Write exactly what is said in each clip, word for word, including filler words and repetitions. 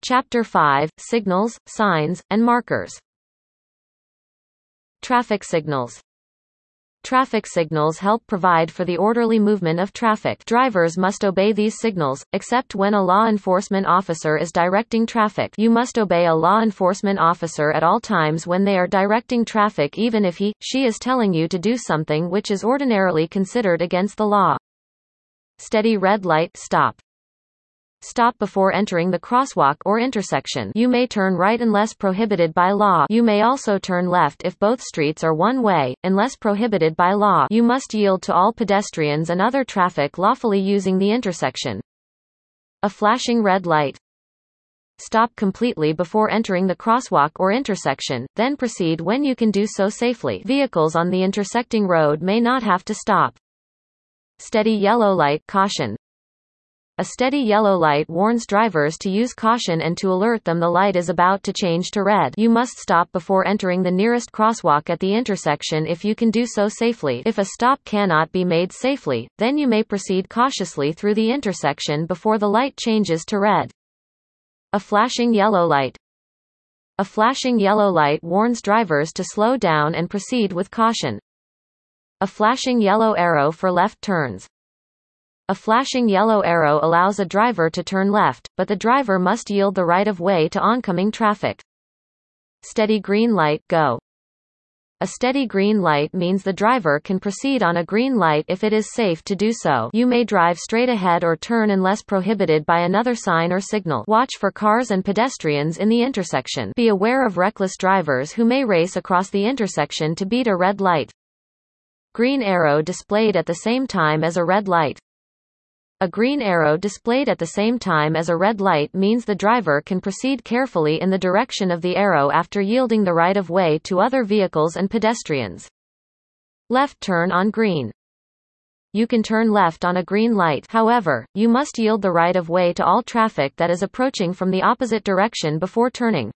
Chapter five. Signals, Signs, and Markers. Traffic signals. Traffic signals help provide for the orderly movement of traffic. Drivers must obey these signals, except when a law enforcement officer is directing traffic. You must obey a law enforcement officer at all times when they are directing traffic, even if he, she is telling you to do something which is ordinarily considered against the law. Steady red light, stop. Stop before entering the crosswalk or intersection. You may turn right unless prohibited by law. You may also turn left if both streets are one way, unless prohibited by law. You must yield to all pedestrians and other traffic lawfully using the intersection. A flashing red light. Stop completely before entering the crosswalk or intersection, then proceed when you can do so safely. Vehicles on the intersecting road may not have to stop. Steady yellow light, caution. A steady yellow light warns drivers to use caution and to alert them the light is about to change to red. You must stop before entering the nearest crosswalk at the intersection if you can do so safely. If a stop cannot be made safely, then you may proceed cautiously through the intersection before the light changes to red. A flashing yellow light. A flashing yellow light warns drivers to slow down and proceed with caution. A flashing yellow arrow for left turns. A flashing yellow arrow allows a driver to turn left, but the driver must yield the right of way to oncoming traffic. Steady green light, go. A steady green light means the driver can proceed on a green light if it is safe to do so. You may drive straight ahead or turn unless prohibited by another sign or signal. Watch for cars and pedestrians in the intersection. Be aware of reckless drivers who may race across the intersection to beat a red light. Green arrow displayed at the same time as a red light. A green arrow displayed at the same time as a red light means the driver can proceed carefully in the direction of the arrow after yielding the right of way to other vehicles and pedestrians. Left turn on green. You can turn left on a green light. However, you must yield the right of way to all traffic that is approaching from the opposite direction before turning.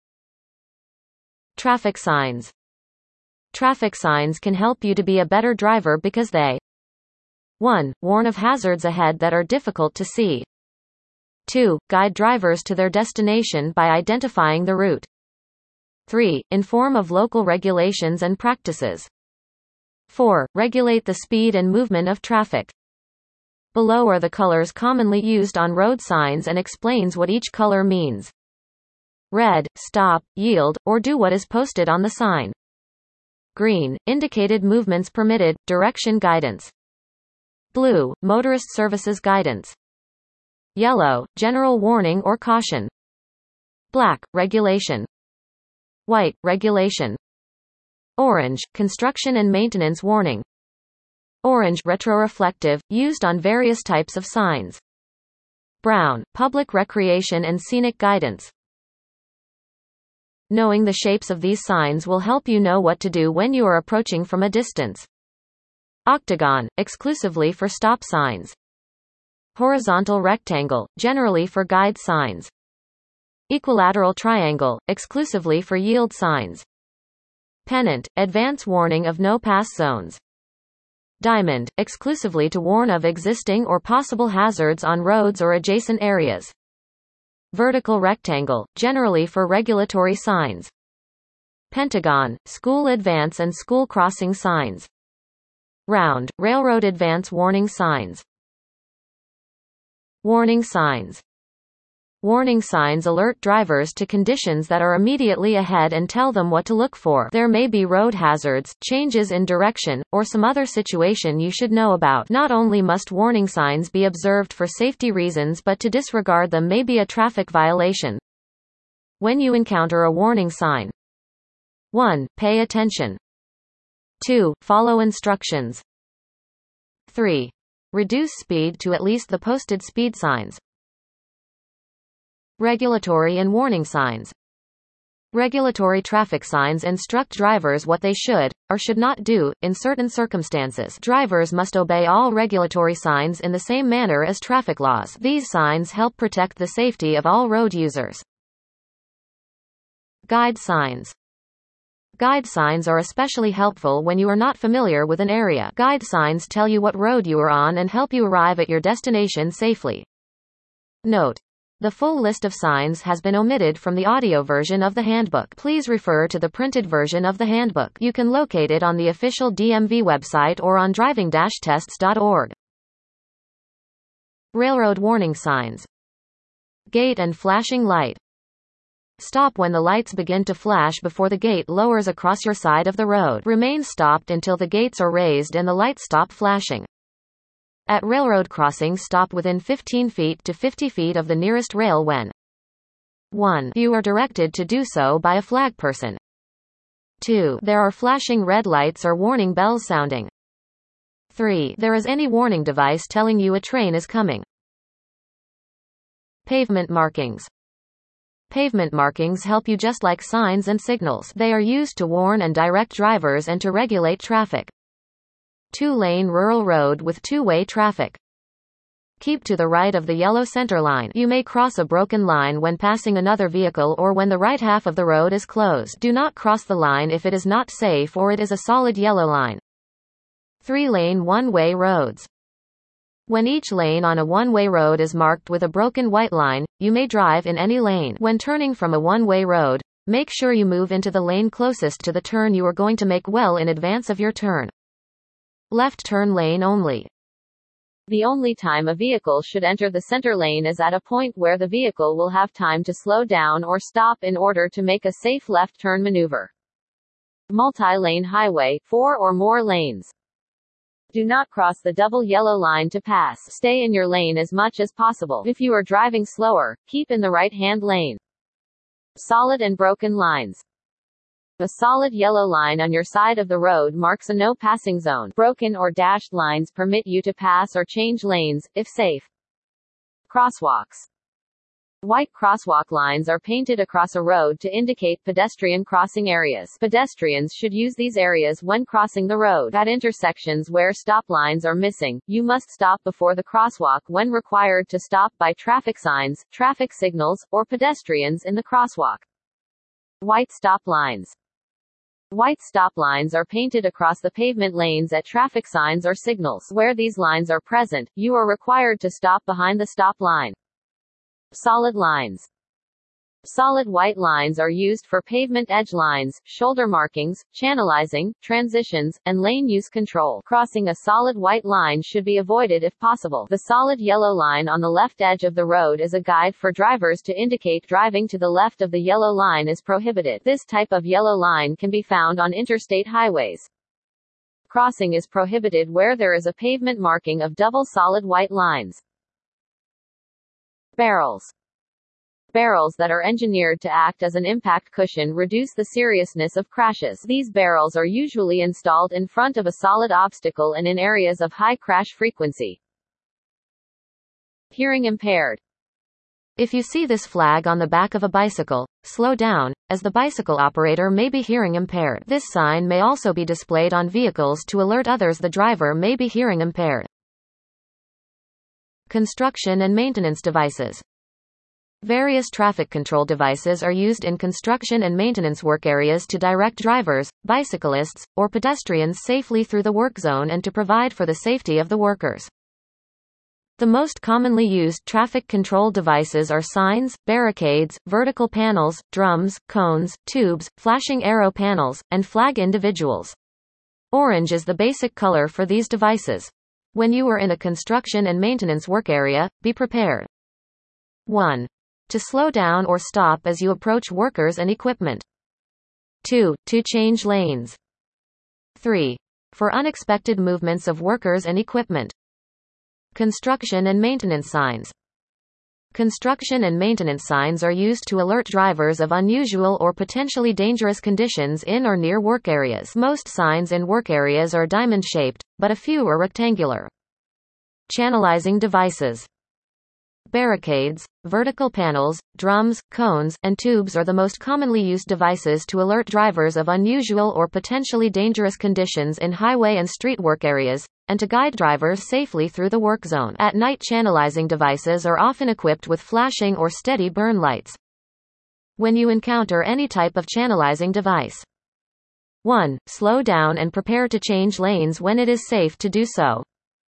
Traffic signs. Traffic signs can help you to be a better driver because they one. Warn of hazards ahead that are difficult to see. two. Guide drivers to their destination by identifying the route. three. Inform of local regulations and practices. four. Regulate the speed and movement of traffic. Below are the colors commonly used on road signs and explains what each color means. Red, stop, yield, or do what is posted on the sign. Green, indicated movements permitted, direction guidance. Blue, motorist services guidance. Yellow, general warning or caution. Black, regulation. White, regulation. Orange, construction and maintenance warning. Orange, retroreflective, used on various types of signs. Brown, public recreation and scenic guidance. Knowing the shapes of these signs will help you know what to do when you are approaching from a distance. Octagon, exclusively for stop signs. Horizontal rectangle, generally for guide signs. Equilateral triangle, exclusively for yield signs. Pennant, advance warning of no-pass zones. Diamond, exclusively to warn of existing or possible hazards on roads or adjacent areas. Vertical rectangle, generally for regulatory signs. Pentagon, school advance and school crossing signs. Round, railroad advance warning signs. Warning signs. Warning signs alert drivers to conditions that are immediately ahead and tell them what to look for. There may be road hazards, changes in direction, or some other situation you should know about. Not only must warning signs be observed for safety reasons, but to disregard them may be a traffic violation. When you encounter a warning sign. one. Pay attention. two. Follow instructions. three. Reduce speed to at least the posted speed signs. Regulatory and warning signs. Regulatory traffic signs instruct drivers what they should, or should not do, in certain circumstances. Drivers must obey all regulatory signs in the same manner as traffic laws. These signs help protect the safety of all road users. Guide signs. Guide signs are especially helpful when you are not familiar with an area. Guide signs tell you what road you are on and help you arrive at your destination safely. Note: The full list of signs has been omitted from the audio version of the handbook. Please refer to the printed version of the handbook. You can locate it on the official D M V website or on driving dash tests dot org. Railroad warning signs. Gate and flashing light. Stop when the lights begin to flash before the gate lowers across your side of the road. Remain stopped until the gates are raised and the lights stop flashing. At railroad crossings, stop within fifteen feet to fifty feet of the nearest rail when one. You are directed to do so by a flag person. two. There are flashing red lights or warning bells sounding. three. There is any warning device telling you a train is coming. Pavement markings. Pavement markings help you just like signs and signals. They are used to warn and direct drivers and to regulate traffic. Two-lane rural road with two-way traffic. Keep to the right of the yellow center line. You may cross a broken line when passing another vehicle or when the right half of the road is closed. Do not cross the line if it is not safe or it is a solid yellow line. Three-lane one-way roads. When each lane on a one-way road is marked with a broken white line, you may drive in any lane. When turning from a one-way road, make sure you move into the lane closest to the turn you are going to make well in advance of your turn. Left turn lane only. The only time a vehicle should enter the center lane is at a point where the vehicle will have time to slow down or stop in order to make a safe left turn maneuver. Multi-lane highway, four or more lanes. Do not cross the double yellow line to pass. Stay in your lane as much as possible. If you are driving slower, keep in the right-hand lane. Solid and broken lines. A solid yellow line on your side of the road marks a no passing zone. Broken or dashed lines permit you to pass or change lanes, if safe. Crosswalks. White crosswalk lines are painted across a road to indicate pedestrian crossing areas. Pedestrians should use these areas when crossing the road. At intersections where stop lines are missing, you must stop before the crosswalk when required to stop by traffic signs, traffic signals, or pedestrians in the crosswalk. White stop lines. White stop lines are painted across the pavement lanes at traffic signs or signals. Where these lines are present, you are required to stop behind the stop line. Solid lines. Solid white lines are used for pavement edge lines, shoulder markings, channelizing, transitions, and lane use control. Crossing a solid white line should be avoided if possible. The solid yellow line on the left edge of the road is a guide for drivers to indicate driving to the left of the yellow line is prohibited. This type of yellow line can be found on interstate highways. Crossing is prohibited where there is a pavement marking of double solid white lines. Barrels. Barrels that are engineered to act as an impact cushion reduce the seriousness of crashes. These barrels are usually installed in front of a solid obstacle and in areas of high crash frequency. Hearing impaired. If you see this flag on the back of a bicycle, slow down, as the bicycle operator may be hearing impaired. This sign may also be displayed on vehicles to alert others the driver may be hearing impaired. Construction and maintenance devices. Various traffic control devices are used in construction and maintenance work areas to direct drivers, bicyclists, or pedestrians safely through the work zone and to provide for the safety of the workers. The most commonly used traffic control devices are signs, barricades, vertical panels, drums, cones, tubes, flashing arrow panels, and flag individuals. Orange is the basic color for these devices. When you are in a construction and maintenance work area, be prepared. one. To slow down or stop as you approach workers and equipment. two. To change lanes. three. For unexpected movements of workers and equipment. Construction and maintenance signs. Construction and maintenance signs are used to alert drivers of unusual or potentially dangerous conditions in or near work areas. Most signs in work areas are diamond-shaped, but a few are rectangular. Channelizing devices. Barricades, vertical panels, drums, cones, and tubes are the most commonly used devices to alert drivers of unusual or potentially dangerous conditions in highway and street work areas, and to guide drivers safely through the work zone. At night, channelizing devices are often equipped with flashing or steady burn lights. When you encounter any type of channelizing device. one. Slow down and prepare to change lanes when it is safe to do so.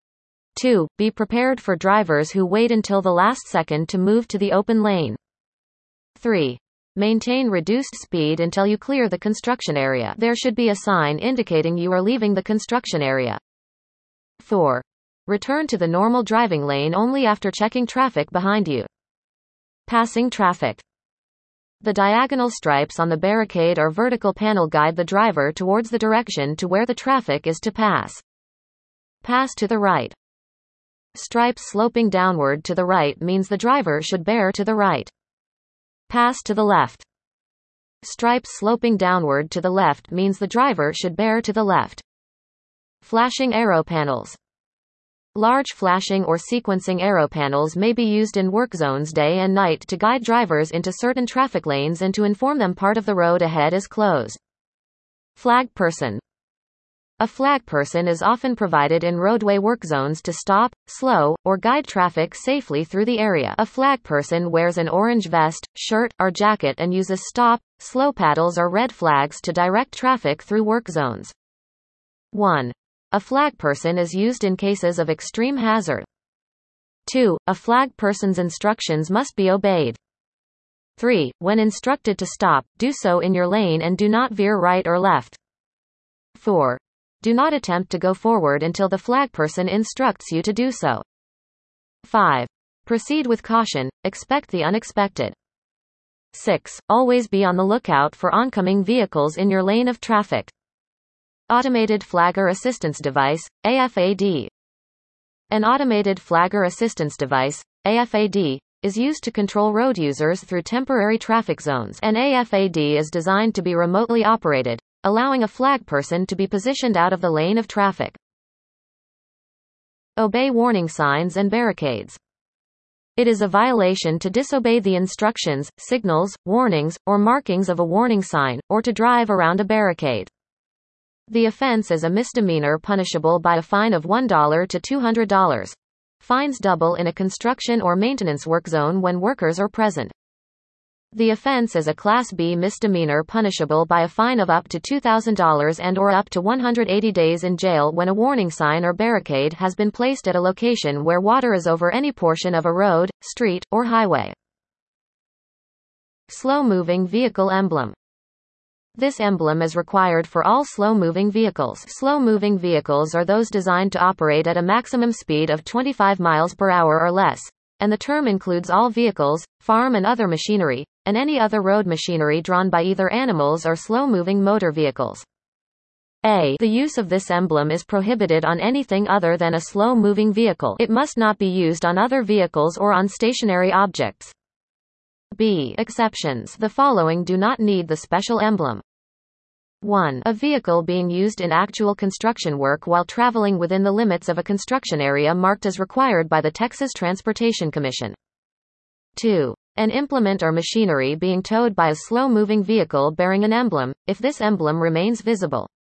two. Be prepared for drivers who wait until the last second to move to the open lane. three. Maintain reduced speed until you clear the construction area. There should be a sign indicating you are leaving the construction area. four. Return to the normal driving lane only after checking traffic behind you. Passing traffic. The diagonal stripes on the barricade or vertical panel guide the driver towards the direction to where the traffic is to pass. Pass to the right. Stripes sloping downward to the right means the driver should bear to the right. Pass to the left. Stripes sloping downward to the left means the driver should bear to the left. Flashing arrow panels. Large flashing or sequencing arrow panels may be used in work zones day and night to guide drivers into certain traffic lanes and to inform them part of the road ahead is closed. Flag person. A flag person is often provided in roadway work zones to stop, slow, or guide traffic safely through the area. A flag person wears an orange vest, shirt, or jacket and uses stop, slow paddles or red flags to direct traffic through work zones. one. A flag person is used in cases of extreme hazard. two. A flag person's instructions must be obeyed. three. When instructed to stop, do so in your lane and do not veer right or left. four. Do not attempt to go forward until the flag person instructs you to do so. five. Proceed with caution, expect the unexpected. six. Always be on the lookout for oncoming vehicles in your lane of traffic. Automated Flagger Assistance Device, A F A D. An automated flagger assistance device, A F A D, is used to control road users through temporary traffic zones. An A F A D is designed to be remotely operated, allowing a flag person to be positioned out of the lane of traffic. Obey warning signs and barricades. It is a violation to disobey the instructions, signals, warnings, or markings of a warning sign, or to drive around a barricade. The offense is a misdemeanor punishable by a fine of one dollar to two hundred dollars. Fines double in a construction or maintenance work zone when workers are present. The offense is a Class B misdemeanor punishable by a fine of up to two thousand dollars and or up to one hundred eighty days in jail when a warning sign or barricade has been placed at a location where water is over any portion of a road, street, or highway. Slow-moving vehicle emblem. This emblem is required for all slow-moving vehicles. Slow-moving vehicles are those designed to operate at a maximum speed of twenty-five miles per hour or less, and the term includes all vehicles, farm and other machinery, and any other road machinery drawn by either animals or slow-moving motor vehicles. A. The use of this emblem is prohibited on anything other than a slow-moving vehicle. It must not be used on other vehicles or on stationary objects. B. Exceptions. The following do not need the special emblem. one. A vehicle being used in actual construction work while traveling within the limits of a construction area marked as required by the Texas Transportation Commission. two. An implement or machinery being towed by a slow-moving vehicle bearing an emblem, if this emblem remains visible.